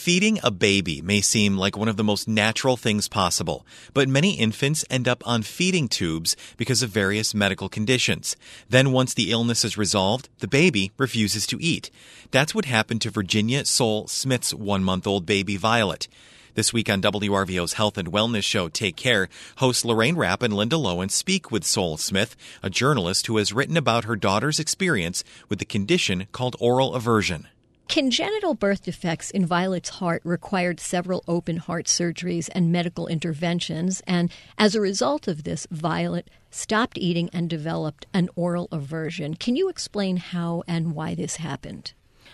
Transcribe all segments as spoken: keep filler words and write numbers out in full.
Feeding a baby may seem like one of the most natural things possible, but many infants end up on feeding tubes because of various medical conditions. Then once the illness is resolved, the baby refuses to eat. That's what happened to Virginia Soul Smith's one-month-old baby Violet. This week on W R V O's Health and Wellness show, Take Care, hosts Lorraine Rapp and Linda Lowen speak with Soul Smith, a journalist who has written about her daughter's experience with the condition called oral aversion. Congenital birth defects in Violet's heart required several open heart surgeries and medical interventions, and as a result of this, Violet stopped eating and developed an oral aversion. Can you explain how and why this happened?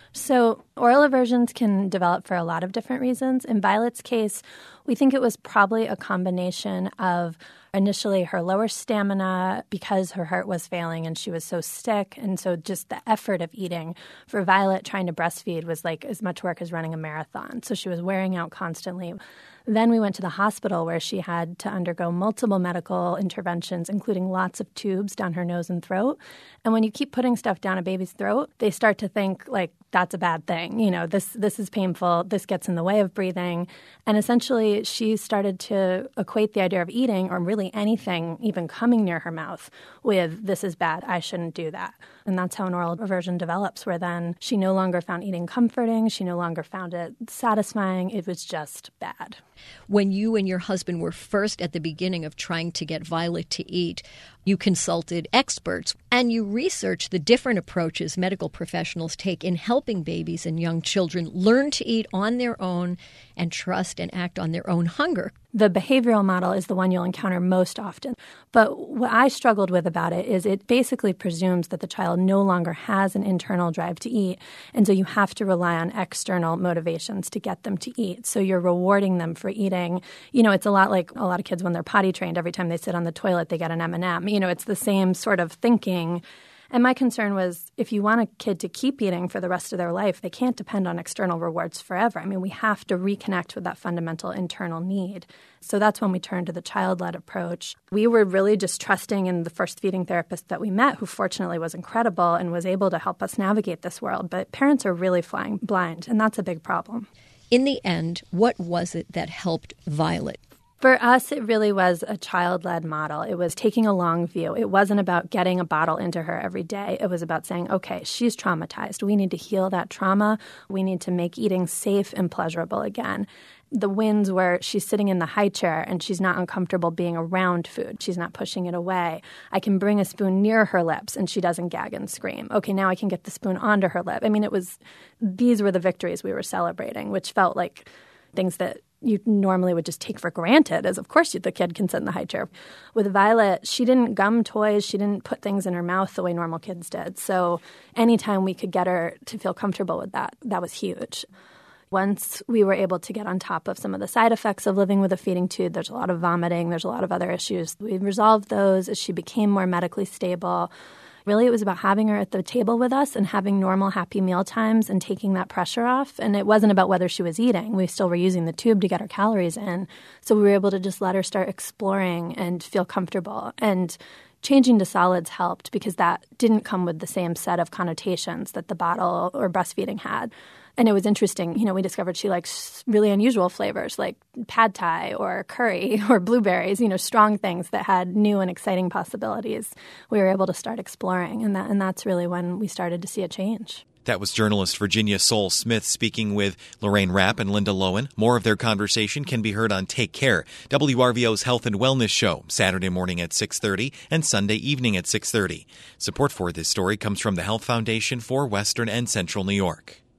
So oral aversions can develop for a lot of different reasons. In Violet's case, we think it was probably a combination of initially her lower stamina because her heart was failing and she was so sick. And so just the effort of eating for Violet trying to breastfeed was like as much work as running a marathon. So she was wearing out constantly. Then we went to the hospital where she had to undergo multiple medical interventions, including lots of tubes down her nose and throat. And when you keep putting stuff down a baby's throat, they start to think, like, that's a bad thing. You know, this this is painful. This gets in the way of breathing. And essentially, she started to equate the idea of eating, or really anything even coming near her mouth, with this is bad. I shouldn't do that. And that's how an oral aversion develops, where then she no longer found eating comforting. She no longer found it satisfying. It was just bad. When you and your husband were first at the beginning of trying to get Violet to eat, you consulted experts and you researched the different approaches medical professionals take in helping babies and young children learn to eat on their own and trust and act on their own hunger. The behavioral model is the one you'll encounter most often. But what I struggled with about it is it basically presumes that the child no longer has an internal drive to eat. And so you have to rely on external motivations to get them to eat. So you're rewarding them for eating. You know, it's a lot like a lot of kids when they're potty trained. Every time they sit on the toilet, they get an M and M. You know, it's the same sort of thinking. And my concern was if you want a kid to keep eating for the rest of their life, they can't depend on external rewards forever. I mean, we have to reconnect with that fundamental internal need. So that's when we turned to the child-led approach. We were really just trusting in the first feeding therapist that we met, who fortunately was incredible and was able to help us navigate this world. But parents are really flying blind, and that's a big problem. In the end, what was it that helped Violet? For us, it really was a child-led model. It was taking a long view. It wasn't about getting a bottle into her every day. It was about saying, okay, she's traumatized. We need to heal that trauma. We need to make eating safe and pleasurable again. The wins where she's sitting in the high chair and she's not uncomfortable being around food. She's not pushing it away. I can bring a spoon near her lips and she doesn't gag and scream. Okay, now I can get the spoon onto her lip. I mean, it was these were the victories we were celebrating, which felt like things that you normally would just take for granted, as of course the kid can sit in the high chair. With Violet, she didn't gum toys. She didn't put things in her mouth the way normal kids did. So anytime we could get her to feel comfortable with that, that was huge. Once we were able to get on top of some of the side effects of living with a feeding tube, there's a lot of vomiting, there's a lot of other issues. We resolved those as she became more medically stable. Really, it was about having her at the table with us and having normal, happy meal times and taking that pressure off. And it wasn't about whether she was eating. We still were using the tube to get her calories in. So we were able to just let her start exploring and feel comfortable. And changing to solids helped because that didn't come with the same set of connotations that the bottle or breastfeeding had. And it was interesting. You know, we discovered she likes really unusual flavors like pad thai or curry or blueberries, you know, strong things that had new and exciting possibilities. We were able to start exploring, and that and that's really when we started to see a change. That was journalist Virginia Soul Smith speaking with Lorraine Rapp and Linda Lowen. More of their conversation can be heard on Take Care, W R V O's Health and Wellness show, Saturday morning at six thirty and Sunday evening at six thirty. Support for this story comes from the Health Foundation for Western and Central New York.